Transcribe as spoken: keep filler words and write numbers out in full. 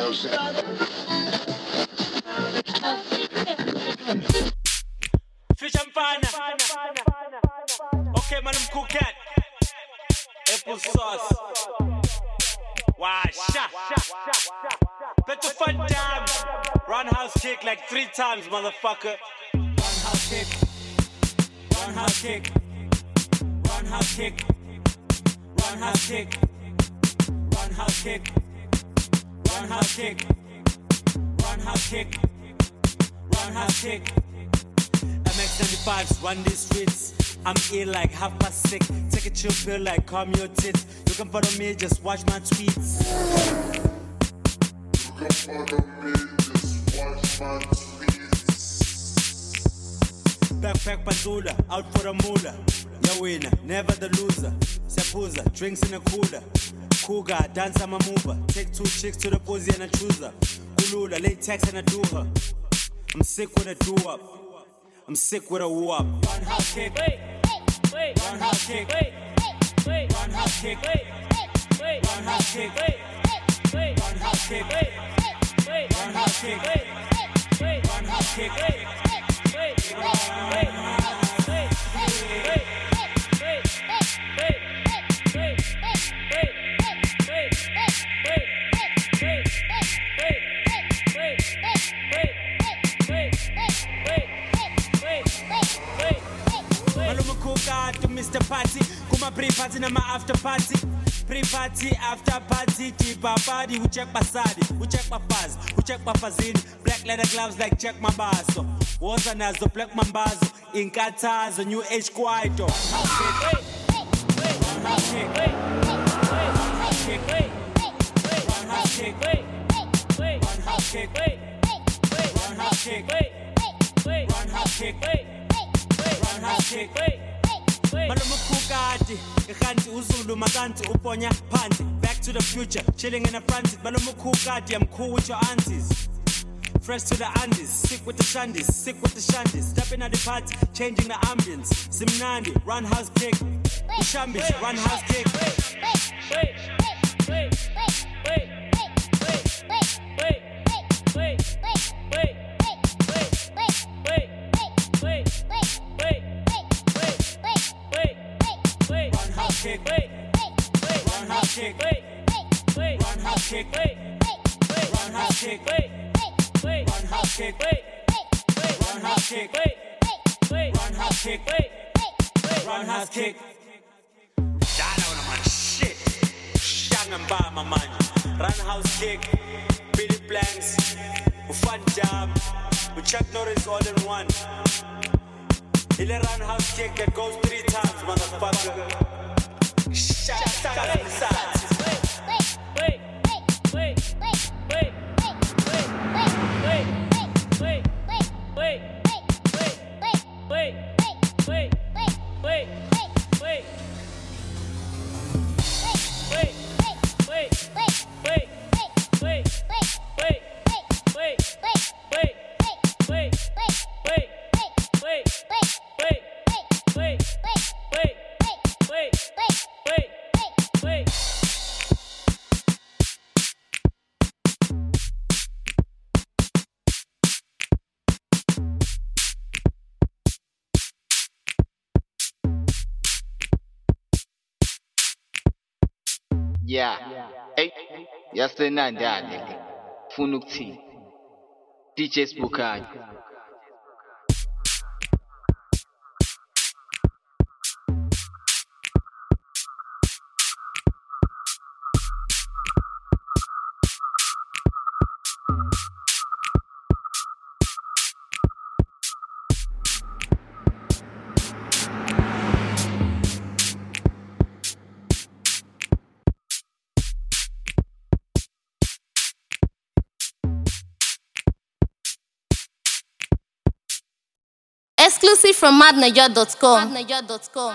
Fish and fan. Okay, man, I'm cooking. Apple sauce. Washa. Better fun time. Run house kick like three times, motherfucker. Run house kick. Run house kick. Run house kick. Run house kick. Run house kick. Run house kick. Run house kick. Run house kick. M X seventy-fives run these streets. I'm ill like half past six. Take a chill pill like calm your tits. You can follow me, just watch my tweets. You can follow me, just watch my tweets. Backpack Panzula, out for a moolah. Your winner, never the loser. Sepuza, drinks in a cooler. Cougar, dance I'm a mover. Take two chicks to the posy and a chooser. Kulula, latex and a do her. I'm sick with a do up. I'm sick with a woo up. Run house kick. Wait, wait, run house kick. Wait, wait, run house kick. Wait, wait, run house kick. Wait, wait, run house kick. Wait, wait, run house kick. Wait, wait, run house kick. Wait, wait, wait, wait, wait. To Mister Party, kuma pre-party na ma after party. Pre-party, after party, tipa party. Who check my sadi, who check my fuzz, who check my fazin. Black leather gloves like check my baso. Waza nazo, black mambazo. Inkatazo, new age kwaito. One house kick, wait, wait, one house kick, wait, wait, one house kick, wait, wait, one house kick, wait, wait, one house kick, wait, wait, one house kick, wait, wait, one house kick, wait. Balomukukati, Kanti Uzulu, Maganti, Uponya, Panty. Back to the future, chilling in the front. Balomukukati, I'm cool with your aunties. Fresh to the Andes, sick with the shandies, sick with the shandies. Stepping at the party, changing the ambience. Simnandi, run house kick. Ushambish, run house kick. Wait, wait, wait, wait, wait, wait, wait, wait, wait, wait, wait. Run house kick, wait, wait, run house kick, wait, wait, run house kick, wait, wait, run house kick, wait, wait, run house kick, wait, wait, run house kick, wait, wait, run house kick, wait, wait, run house kick. Shout out on my shit. Shang and bar my man. Run house kick, Billy Blanks, Fun Jam, we Chuck Norris all in one. He'll run house kick that goes three times, motherfucker. Shut up, wait, wait, wait, wait, wait, wait, wait, wait, wait, wait, wait, wait, wait, wait. Wait, wait, wait, wait, wait, wait, wait, wait, wait, wait, wait, wait, wait, wait, wait, wait, wait. Yeah. Hey, yesterday night, Funukti, D J Spookan. Exclusive from madnaja dot com.